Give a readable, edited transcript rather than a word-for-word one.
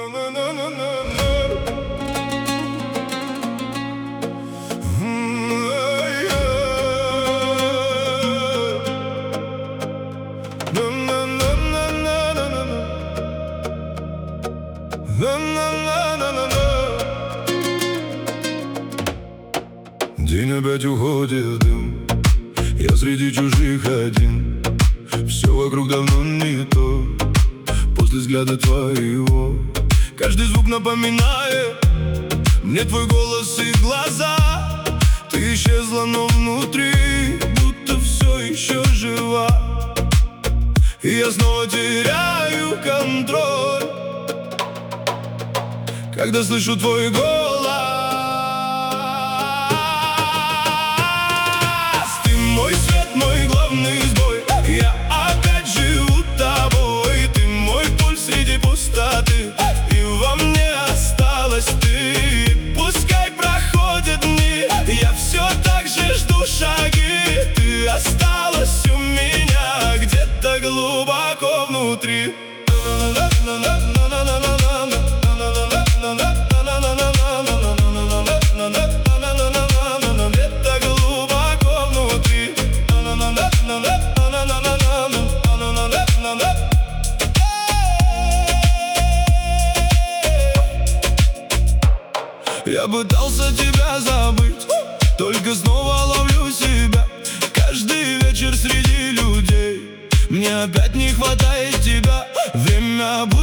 День опять уходит дым, я среди чужих один. Все вокруг давно не то, после взгляда твоего. Каждый звук напоминает мне твой голос и глаза. Ты исчезла, но внутри будто все еще жива. И я снова теряю контроль, когда слышу твой голос. Ты мой свет, мой главный сбой. Я опять живу тобой. Ты мой пульс среди пустоты, и во мне осталась ты. Пускай проходят дни, я все так же жду шаги. Ты осталась у меня где-то глубоко внутри. Я пытался тебя забыть, только снова ловлю себя. Каждый вечер среди людей мне опять не хватает тебя. Время